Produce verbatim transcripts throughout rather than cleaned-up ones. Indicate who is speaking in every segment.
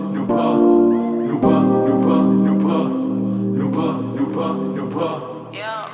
Speaker 1: Nuba, Nuba, Nuba, Nuba, Nuba, Nuba, Nuba. Yeah.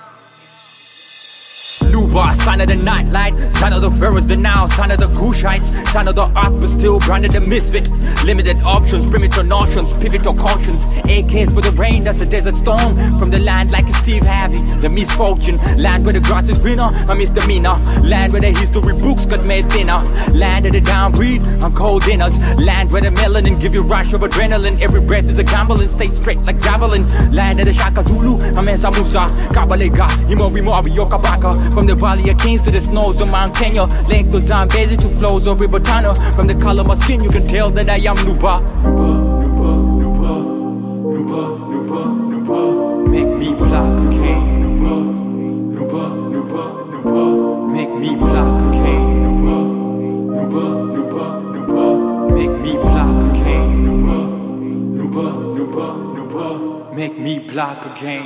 Speaker 1: Nuba, sign of the nightlight, sign of the pharaohs, the now, sign of the Kushites, sign of the ark, but still branded a misfit. Limited options, primitive notions, pivotal cautions. A Ks for the rain, that's a desert storm. From the land like a Steve Harvey, the misfortune. Land where the grass is greener, a misdemeanor. Land where the history books got made thinner. Land of the downbreed, on cold dinners. Land where the melanin give you rush of adrenaline. Every breath is a gamble and stay straight like javelin. Land of the Shaka Zulu, Amensa Musa, Kabalega, Imori Mori, Yokabaka. From the valley of Kings to the snows of Mount Kenya, link to Zambezi to flows of River Tana. From the color of my skin, you can tell that I am Nuba. Nuba, Nuba, Nuba, Nuba, Nuba, Nuba. Make me black again. Nuba, Nuba, Nuba, Nuba. Make me black again. Nuba, Nuba, Nuba, Nuba. Make me black again. Nuba, Nuba, Nuba, Nuba. Make me black again.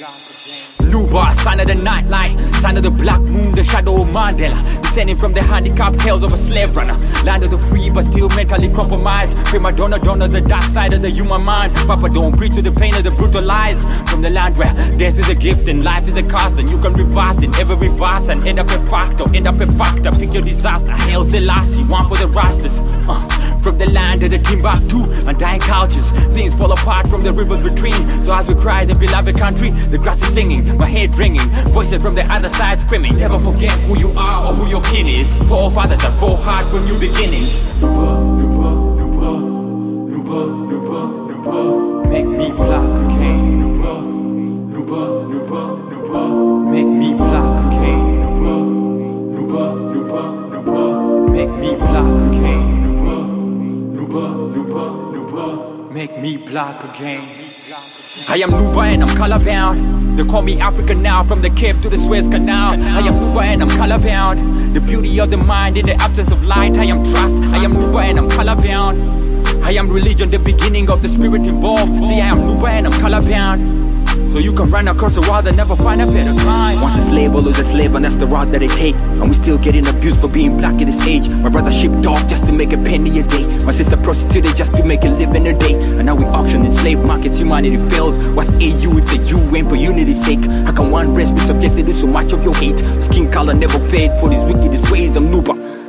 Speaker 1: Nuba, sign of the nightlight, sign of the black moon, the shadow of Mandela. Descending from the handicapped tales of a slave runner. Land of the free but still mentally compromised. Prima donna, donna's the dark side of the human mind. Papa don't preach to the pain of the brutalized. From the land where death is a gift and life is a cost, and you can reverse it, ever reverse and end up a factor, end up a factor. Pick your disaster, Hail Selassie, one for the rastas. Uh, from the land of the Timbuktu and dying cultures, things fall apart from the rivers between. So as we cry the beloved country, the grass is singing, my head ringing, voices from the other side screaming. Never forget who you are or who your kin is. Forefathers have fought hard for new beginnings. Nuba, Nuba, Nuba, Nuba, Nuba, Nuba. Make me black again. Nuba, Nuba, Nuba, Nuba. Make me black again. Nuba, Nuba, Nuba, Nuba. Make me black again. Nuba, Nuba, Nuba, Nuba. Make me black again. I am Nuba and I'm colorbound. They call me African now, from the Cape to the Suez Canal. I am Nuba and I'm colorbound. The beauty of the mind in the absence of light. I am trust. I am Nuba and I'm colorbound. I am religion, the beginning of the spirit involved. See, I am Nuba and I'm colorbound. So you can run across the world and never find a better time.
Speaker 2: Once a slave, always a slave, and that's the route that they take. And we still getting abused for being black at this age. My brother shipped off just to make a penny a day. My sister prostituted just to make a living a day. And now we auction in slave markets, humanity fails. What's A U if the U ain't for unity's sake? How can one race be subjected to so much of your hate? Skin color never fade for these wickedest ways. I'm Nuba.